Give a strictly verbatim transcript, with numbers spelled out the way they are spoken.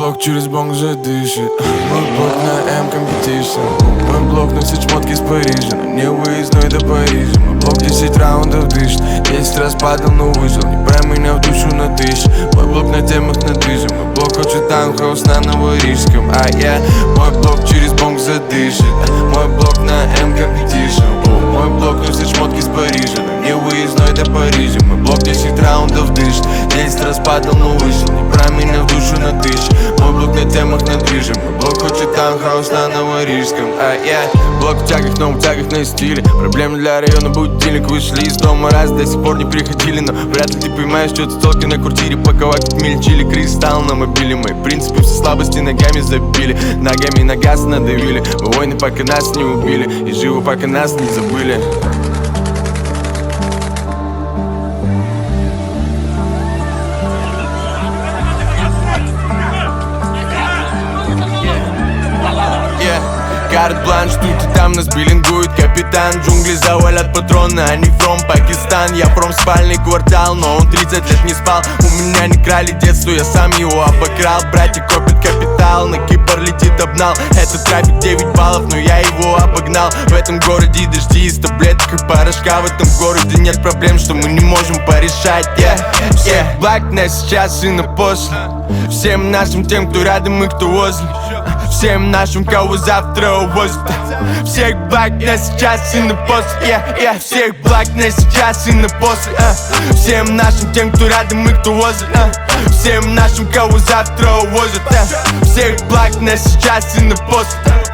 блок через бонг же дышит. Мой блок на М Competition. Мой блок носит шмотки из Парижа, но не выездной до Парижа. Мой блок десять раундов дышит. Десять раз падал, но выжил. Не брай меня в душу на тысячу. Мой блок на темах на движем. Мой блок хочет таунхаус на Новорижском. А я, мой блок через бонг задышит. Мой блок на М Competition. Мой блок носит шмотки из Парижа, но не выездной до Парижа. Мой блок десять раундов дышит. Десять раз падал, но выжил. Не брай меня в душу на тысячу. Мой блок на темах на движем. Мой блок хочет таунхаус на Новорижском. А я, блок в тягах, но в тягах на стиле. Проблемы для района, будильник. Вышли из дома раз, до сих пор не приходили. Но вряд ли ты понимаешь, что это столки на квартире. Паковать как мельчили, кристалл на мобиле. Мои принципы все слабости ногами забили. Ногами на газ надавили. Мы войны, пока нас не убили. И живы, пока нас не забыли. Карт-бланш, тут и там нас биллингует капитан. Джунгли завалят патроны, они from Пакистан. Я from спальный квартал, но он тридцать лет не спал. У меня не крали детство, я сам его обокрал. Братья копят капитал, на Кипр летит обнал. Это трафик девять баллов, но я его обогнал. В этом городе дожди из таблеток и порошка. В этом городе нет проблем, что мы не можем порешать. yeah, yeah. Блак на сейчас и на после. Всем нашим тем, кто рядом и кто возле. Всем нашим, кого завтра увозят. Всех благ на сейчас и на после. yeah, yeah. Всех благ на сейчас и на после. uh. Всем нашим, тем, кто рядом и кто возле. uh. Всем нашим, кого завтра увозят. uh. Всех благ на сейчас и на после.